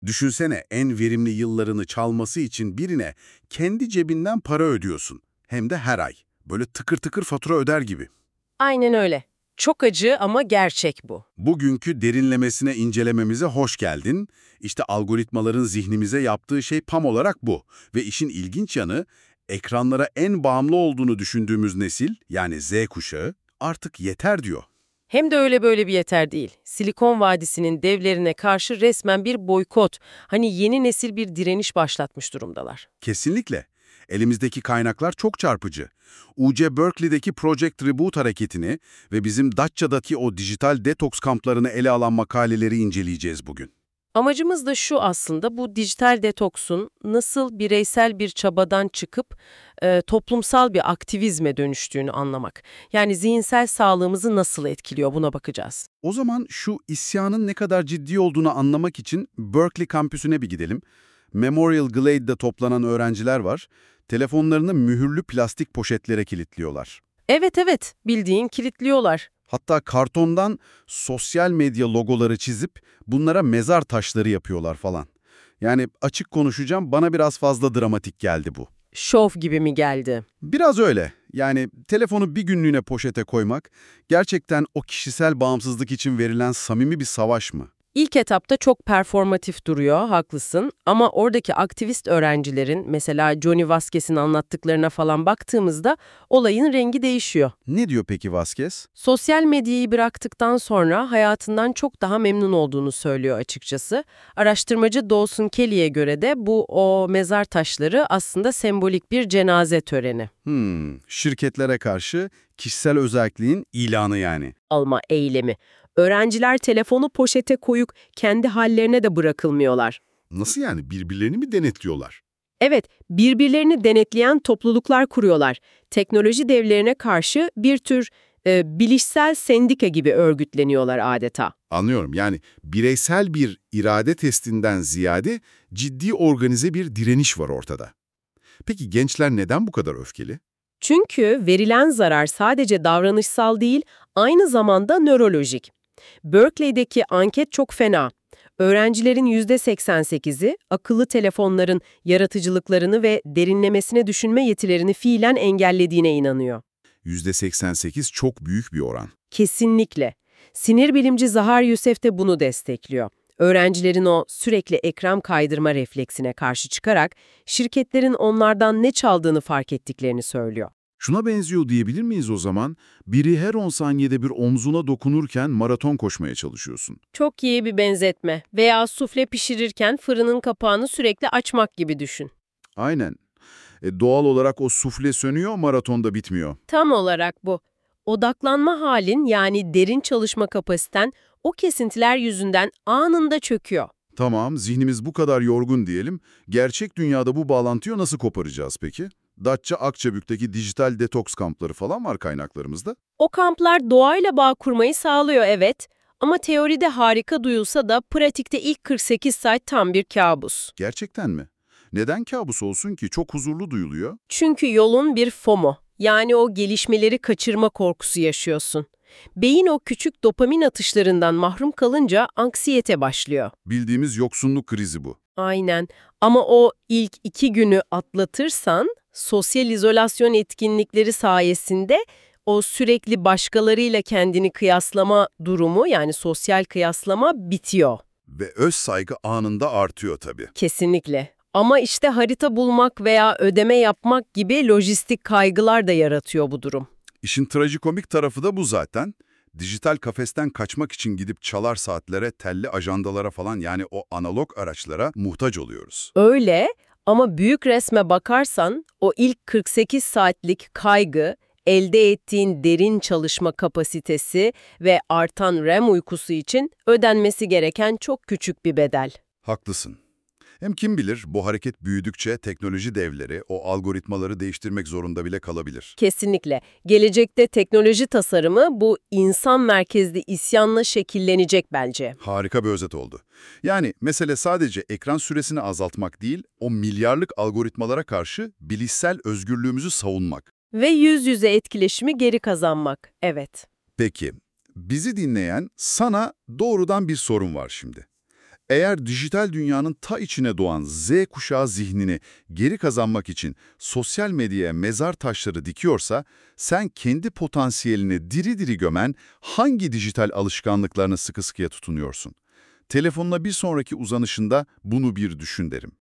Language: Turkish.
Düşünsene en verimli yıllarını çalması için birine kendi cebinden para ödüyorsun. Hem de her ay. Böyle tıkır tıkır fatura öder gibi. Aynen öyle. Çok acı ama gerçek bu. Bugünkü derinlemesine incelememize hoş geldin. İşte algoritmaların zihnimize yaptığı şey tam olarak bu. Ve işin ilginç yanı, ekranlara en bağımlı olduğunu düşündüğümüz nesil, yani Z kuşağı, artık yeter diyor. Hem de öyle böyle bir yeter değil. Silikon Vadisi'nin devlerine karşı resmen bir boykot, hani yeni nesil bir direniş başlatmış durumdalar. Kesinlikle. Elimizdeki kaynaklar çok çarpıcı. UC Berkeley'deki Project Reboot hareketini ve bizim Datça'daki o dijital detoks kamplarını ele alan makaleleri inceleyeceğiz bugün. Amacımız da şu aslında, bu dijital detoksun nasıl bireysel bir çabadan çıkıp toplumsal bir aktivizme dönüştüğünü anlamak. Yani zihinsel sağlığımızı nasıl etkiliyor, buna bakacağız. O zaman şu isyanın ne kadar ciddi olduğunu anlamak için Berkeley kampüsüne bir gidelim. Memorial Glade'de toplanan öğrenciler var. Telefonlarını mühürlü plastik poşetlere kilitliyorlar. Evet, bildiğin kilitliyorlar. Hatta kartondan sosyal medya logoları çizip bunlara mezar taşları yapıyorlar falan. Yani açık konuşacağım, bana biraz fazla dramatik geldi bu. Şov gibi mi geldi? Biraz öyle. Yani telefonu bir günlüğüne poşete koymak gerçekten o kişisel bağımsızlık için verilen samimi bir savaş mı? İlk etapta çok performatif duruyor, haklısın. Ama oradaki aktivist öğrencilerin, mesela Johnny Vasquez'in anlattıklarına falan baktığımızda olayın rengi değişiyor. Ne diyor peki Vasquez? Sosyal medyayı bıraktıktan sonra hayatından çok daha memnun olduğunu söylüyor açıkçası. Araştırmacı Dawson Kelly'e göre de o mezar taşları aslında sembolik bir cenaze töreni. Şirketlere karşı kişisel özelliğin ilanı yani. Alma eylemi. Öğrenciler telefonu poşete koyup kendi hallerine de bırakılmıyorlar. Nasıl yani? Birbirlerini mi denetliyorlar? Evet, birbirlerini denetleyen topluluklar kuruyorlar. Teknoloji devlerine karşı bir tür bilişsel sendika gibi örgütleniyorlar adeta. Anlıyorum. Yani bireysel bir irade testinden ziyade ciddi organize bir direniş var ortada. Peki gençler neden bu kadar öfkeli? Çünkü verilen zarar sadece davranışsal değil, aynı zamanda nörolojik. Berkeley'deki anket çok fena. Öğrencilerin %88'i akıllı telefonların yaratıcılıklarını ve derinlemesine düşünme yetilerini fiilen engellediğine inanıyor. %88 çok büyük bir oran. Kesinlikle. Sinir bilimci Zahar Youssef de bunu destekliyor. Öğrencilerin o sürekli ekran kaydırma refleksine karşı çıkarak şirketlerin onlardan ne çaldığını fark ettiklerini söylüyor. Şuna benziyor diyebilir miyiz o zaman? Biri her 10 saniyede bir omzuna dokunurken maraton koşmaya çalışıyorsun. Çok iyi bir benzetme. Veya sufle pişirirken fırının kapağını sürekli açmak gibi düşün. Aynen. Doğal olarak o sufle sönüyor, maratonda bitmiyor. Tam olarak bu. Odaklanma halin, yani derin çalışma kapasiten, o kesintiler yüzünden anında çöküyor. Tamam, zihnimiz bu kadar yorgun diyelim. Gerçek dünyada bu bağlantıyı nasıl koparacağız peki? Datça Akçabük'teki dijital detoks kampları falan var kaynaklarımızda. O kamplar doğayla bağ kurmayı sağlıyor, evet. Ama teoride harika duyulsa da pratikte ilk 48 saat tam bir kabus. Gerçekten mi? Neden kabus olsun ki? Çok huzurlu duyuluyor. Çünkü yolun bir FOMO, yani o gelişmeleri kaçırma korkusu yaşıyorsun. Beyin o küçük dopamin atışlarından mahrum kalınca anksiyete başlıyor. Bildiğimiz yoksunluk krizi bu. Aynen. Ama o ilk 2 günü atlatırsan, sosyal izolasyon etkinlikleri sayesinde o sürekli başkalarıyla kendini kıyaslama durumu, yani sosyal kıyaslama bitiyor. Ve öz saygı anında artıyor tabii. Kesinlikle. Ama işte harita bulmak veya ödeme yapmak gibi lojistik kaygılar da yaratıyor bu durum. İşin trajikomik tarafı da bu zaten. Dijital kafesten kaçmak için gidip çalar saatlere, telli ajandalara falan, yani o analog araçlara muhtaç oluyoruz. Öyle, ama büyük resme bakarsan o ilk 48 saatlik kaygı, elde ettiğin derin çalışma kapasitesi ve artan REM uykusu için ödenmesi gereken çok küçük bir bedel. Haklısın. Hem kim bilir, bu hareket büyüdükçe teknoloji devleri o algoritmaları değiştirmek zorunda bile kalabilir. Kesinlikle. Gelecekte teknoloji tasarımı bu insan merkezli isyanla şekillenecek bence. Harika bir özet oldu. Yani mesele sadece ekran süresini azaltmak değil, o milyarlık algoritmalara karşı bilişsel özgürlüğümüzü savunmak. Ve yüz yüze etkileşimi geri kazanmak. Evet. Peki, bizi dinleyen sana doğrudan bir sorun var şimdi. Eğer dijital dünyanın ta içine doğan Z kuşağı zihnini geri kazanmak için sosyal medyaya mezar taşları dikiyorsa, sen kendi potansiyelini diri diri gömen hangi dijital alışkanlıklarına sıkı sıkıya tutunuyorsun? Telefonuna bir sonraki uzanışında bunu bir düşün derim.